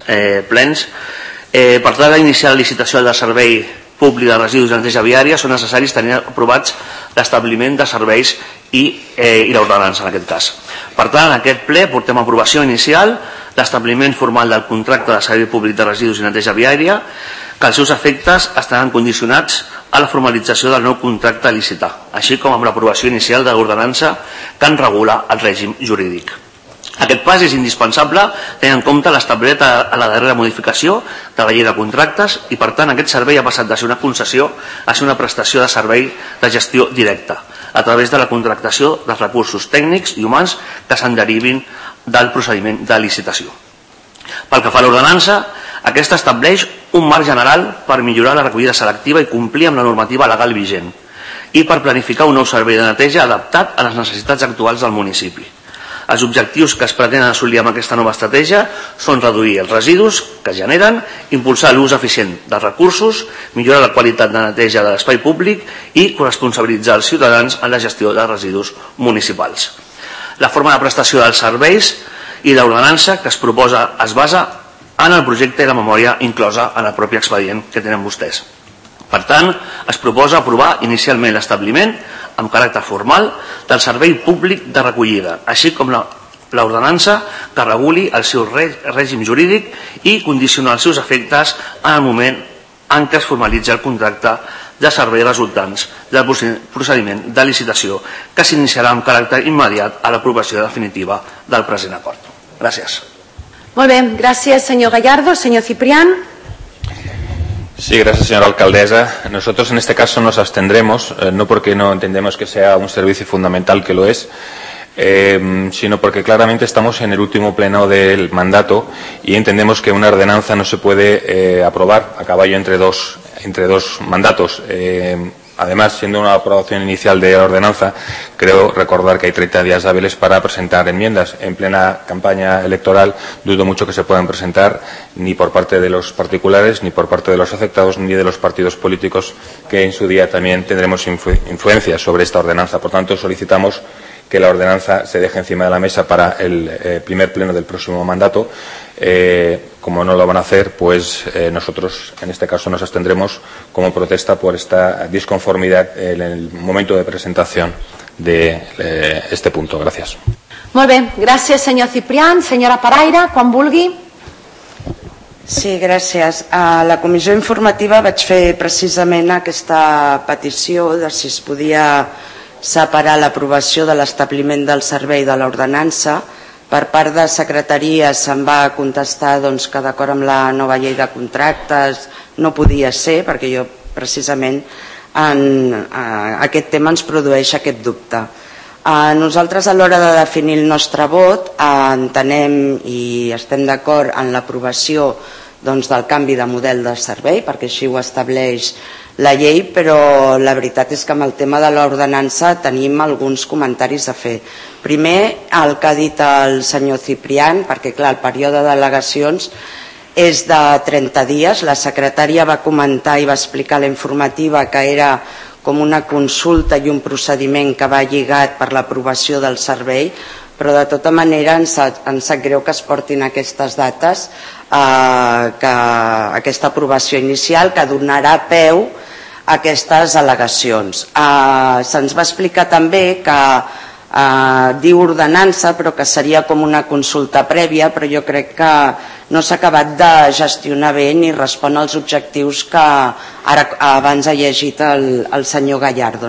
plens. Per tal d'iniciar la licitació del servei públic de residus i neteja viària són necessaris tenir aprovats l'establiment de serveis i l'ordenança en aquest cas. Per tant, en aquest ple portem a aprovació inicial l'establiment formal del contracte de servei públic de residus i neteja viària, que els seus efectes estaran condicionats a la formalització del nou contracte a licitar, així com amb l'aprovació inicial de l'ordenança que en regula el règim jurídic. Aquest pas és indispensable tenint en compte l'establert a la darrera modificació de la llei de contractes i, per tant, aquest servei ha passat de ser una concessió a ser una prestació de servei de gestió directa a través de la contractació dels recursos tècnics i humans que se'n derivin del procediment de licitació. Pel que fa a l'ordenança, aquesta estableix un marc general per millorar la recollida selectiva i complir amb la normativa legal vigent i per planificar un nou servei de neteja adaptat a les necessitats actuals del municipi. Els objectius que es pretenen assolir amb aquesta nova estratègia són reduir els residus que es generen, impulsar l'ús eficient dels recursos, millorar la qualitat de neteja de l'espai públic i corresponsabilitzar els ciutadans en la gestió de residus municipals. La forma de prestació dels serveis i l'ordenança que es proposa es basa en el projecte i la memòria inclosa en el propi expedient que tenen vostès. Per tant, es proposa aprovar inicialment l'establiment amb caràcter formal del servei públic de recollida, així com l'ordenança que reguli el seu règim jurídic i condicionar els seus efectes en el moment en què es formalitza el contracte de servei resultants del procediment de licitació que s'iniciarà amb caràcter immediat a l'aprovació definitiva del present acord. Gràcies. Molt bé, gràcies senyor Gallardo. Senyor Ciprián. Sí, gracias, señora alcaldesa. Nosotros en este caso nos abstendremos, no porque no entendemos que sea un servicio fundamental, que lo es, sino porque claramente estamos en el último pleno del mandato y entendemos que una ordenanza no se puede aprobar a caballo entre dos mandatos. Además, siendo una aprobación inicial de la ordenanza, creo recordar que hay 30 días hábiles para presentar enmiendas. En plena campaña electoral dudo mucho que se puedan presentar ni por parte de los particulares, ni por parte de los afectados, ni de los partidos políticos que en su día también tendremos influencia sobre esta ordenanza. Por tanto, solicitamos que la ordenanza se deje encima de la mesa para el primer pleno del próximo mandato. Como no lo van a hacer, pues nosotros en este caso nos abstendremos como protesta por esta disconformidad en el momento de presentación de este punto. Gràcies. Molt bé, gràcies senyor Ciprián. Senyora Paraire, quan vulgui. Sí, gràcies. A la comissió informativa vaig fer precisament aquesta petició de si es podia separar l'aprovació de l'establiment del servei de l'ordenança. Per part de secretaria se'm va contestar que d'acord amb la nova llei de contractes no podia ser, perquè jo precisament aquest tema ens produeix aquest dubte. Nosaltres a l'hora de definir el nostre vot entenem i estem d'acord en l'aprovació del canvi de model de servei, perquè així ho estableix la llei, però la veritat és que amb el tema de l'ordenança tenim alguns comentaris a fer. Primer, el que ha dit el senyor Ciprián, perquè clar, el període de delegacions és de 30 dies. La secretària va comentar i va explicar a la informativa que era com una consulta i un procediment que va lligat per l'aprovació del servei, però de tota manera ens sap greu que es portin aquestes dates, aquesta aprovació inicial que donarà peu a aquestes al·legacions. Se'ns va explicar també que diu ordenança però que seria com una consulta prèvia, però jo crec que no s'ha acabat de gestionar bé ni respon als objectius que abans ha llegit el senyor Gallardo.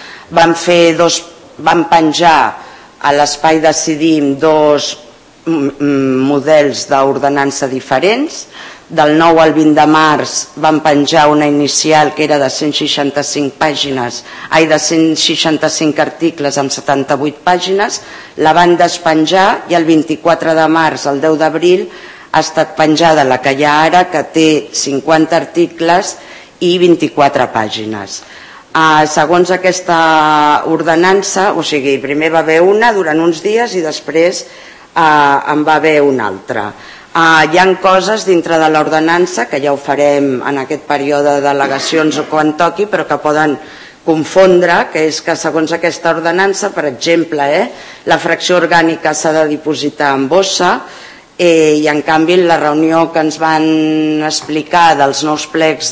Vam penjar a l'Espai Decidim dos models d'ordenança diferents. Del 9 al 20 de març vam penjar una inicial que era de 165 pàgines, de 165 articles amb 78 pàgines, la van despenjar i el 24 de març al 10 d'abril ha estat penjada la que hi ha ara, que té 50 articles i 24 pàgines. Segons aquesta ordenança, o sigui, primer va haver una durant uns dies i després en va haver una altra. Hi ha coses dintre de l'ordenança que ja ho farem en aquest període de delegacions o quan toqui, però que poden confondre, que és que segons aquesta ordenança, per exemple, la fracció orgànica s'ha de dipositar en bossa i en canvi la reunió que ens van explicar dels nous plecs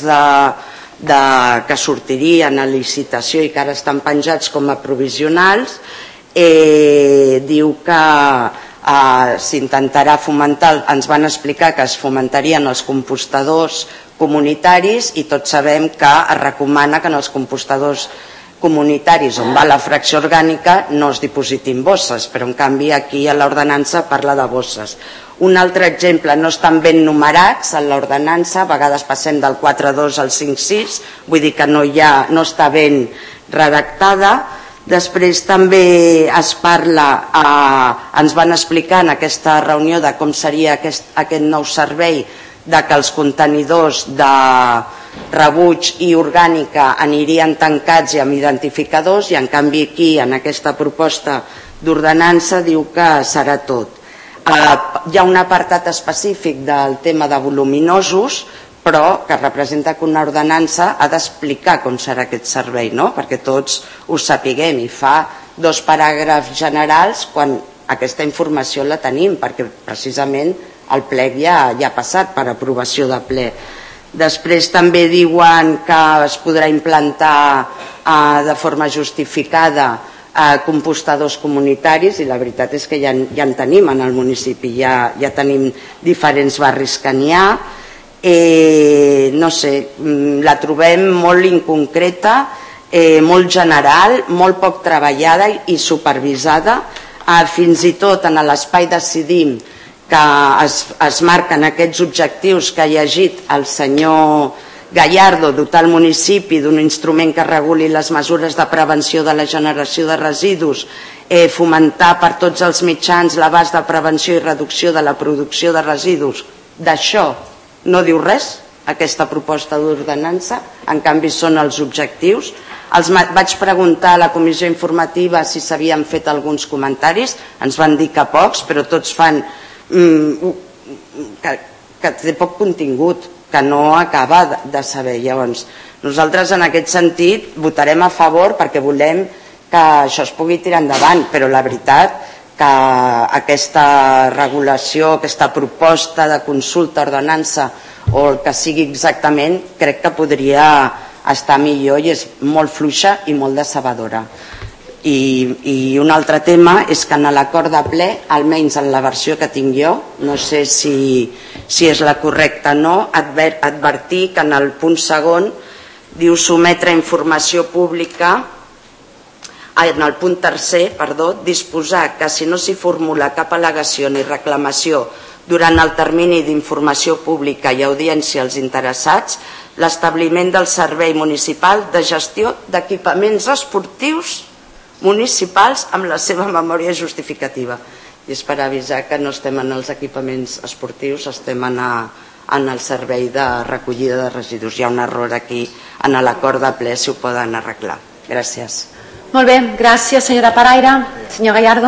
que sortirien a licitació i que ara estan penjats com a provisionals, diu que s'intentarà fomentar, ens van explicar que es fomentarien els compostadors comunitaris i tots sabem que es recomana que en els compostadors comunitaris on va la fracció orgànica no es dipositin bosses, però en canvi aquí a l'ordenança parla de bosses. Un altre exemple, no estan ben numerats en l'ordenança, a vegades passem del 4.2 al 5.6, vull dir que no està ben redactada. Després també es parla, ens van explicar en aquesta reunió de com seria aquest nou servei, de que els contenidors de rebuig i orgànica anirien tancats i amb identificadors, i en canvi aquí en aquesta proposta d'ordenança diu que serà tot. Hi ha un apartat específic del tema de voluminosos, però que representa que una ordenança ha d'explicar com serà aquest servei, no? Perquè tots ho sapiguem, i fa 2 paràgrafs generals quan aquesta informació la tenim, perquè precisament el plec ja ha passat per aprovació de ple. Després també diuen que es podrà implantar de forma justificada compostadors comunitaris, i la veritat és que ja en tenim en el municipi, ja tenim diferents barris que n'hi ha. No sé, la trobem molt inconcreta, molt general, molt poc treballada i supervisada. Fins i tot en l'espai Decidim, que es marquen aquests objectius que ha llegit el senyor Gallardo, dotar el municipi d'un instrument que reguli les mesures de prevenció de la generació de residus, fomentar per tots els mitjans l'abast de prevenció i reducció de la producció de residus. D'això no diu res aquesta proposta d'ordenança, en canvi són els objectius. Vaig preguntar a la comissió informativa si s'havien fet alguns comentaris, ens van dir que pocs, però tots fan que té poc contingut, que no acaba de saber. Llavors, nosaltres en aquest sentit votarem a favor perquè volem que això es pugui tirar endavant, però la veritat que aquesta regulació, aquesta proposta de consulta, ordenança o el que sigui exactament, crec que podria estar millor i és molt fluixa i molt decebedora. I un altre tema és que en l'acord de ple, almenys en la versió que tinc jo, no sé si és la correcta o no, advertir que en el punt segon diu sometre informació pública, en el punt tercer, disposar que si no s'hi formula cap al·legació ni reclamació durant el termini d'informació pública i audiència als interessats, l'establiment del servei municipal de gestió d'equipaments esportius municipals amb la seva memòria justificativa. I és per avisar que no estem en els equipaments esportius, estem en el servei de recollida de residus. Hi ha un error aquí en l'acord de ple, si ho poden arreglar. Gràcies. Molt bé, gràcies senyora Paraire. Senyor Gallardo.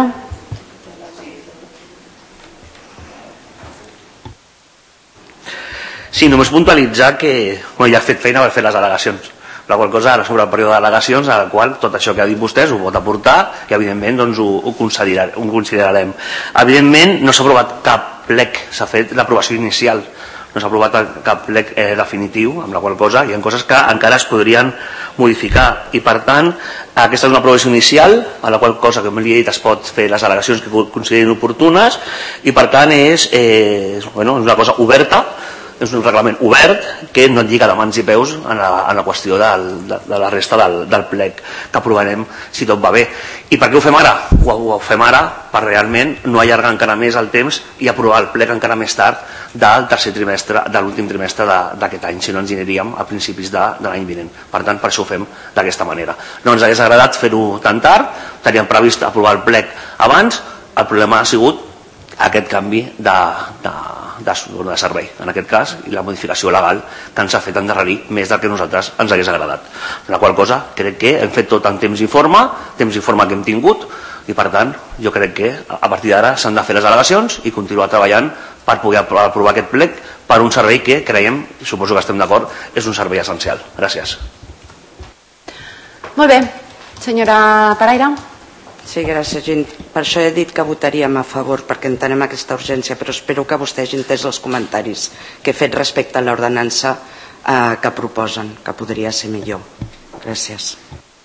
Sí, només puntualitzar que ja ha fet feina per fer les al·legacions. La qual cosa ara sobre el període d'al·legacions, a la qual tot això que ha dit vostès ho pot aportar i evidentment ho considerarem. Evidentment no s'ha aprovat cap plec, s'ha fet l'aprovació inicial, no s'ha aprovat cap plec definitiu, amb la qual cosa hi ha coses que encara es podrien modificar i per tant aquesta és una aprovació inicial, a la qual cosa, com li he dit, es pot fer les al·legacions que considerin oportunes i per tant és una cosa oberta, és un reglament obert que no et lliga de mans i peus en la qüestió de la resta del plec que aprovarem si tot va bé. I per què ho fem ara? Ho fem ara per realment no allargar encara més el temps i aprovar el plec encara més tard del tercer trimestre, de l'últim trimestre d'aquest any, si no ens aniríem a principis de l'any vinent. Per tant, per això ho fem d'aquesta manera. No ens hagués agradat fer-ho tan tard, teníem previst aprovar el plec abans, el problema ha sigut aquest canvi de servei, en aquest cas, i la modificació legal que ens ha fet endarrerir més del que a nosaltres ens hagués agradat. La qual cosa crec que hem fet tot en temps i forma que hem tingut, i per tant jo crec que a partir d'ara s'han de fer les al·legacions i continuar treballant per poder aprovar aquest plec per un servei que creiem, i suposo que estem d'acord, és un servei essencial. Gràcies. Molt bé. Senyora Paraire. Sí, gràcies. Per això he dit que votaríem a favor, perquè entenem aquesta urgència, però espero que vostè hagi entès els comentaris que he fet respecte a l'ordenança que proposen, que podria ser millor. Gràcies.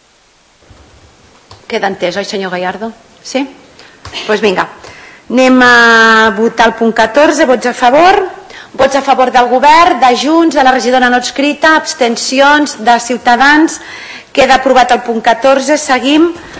Queda entès, oi, senyor Gallardo? Sí? Doncs vinga. Anem a votar el punt 14. Vots a favor? Vots a favor del govern, de Junts, de la regidora no adscrita, abstencions, de Ciutadans. Queda aprovat el punt 14. Seguim.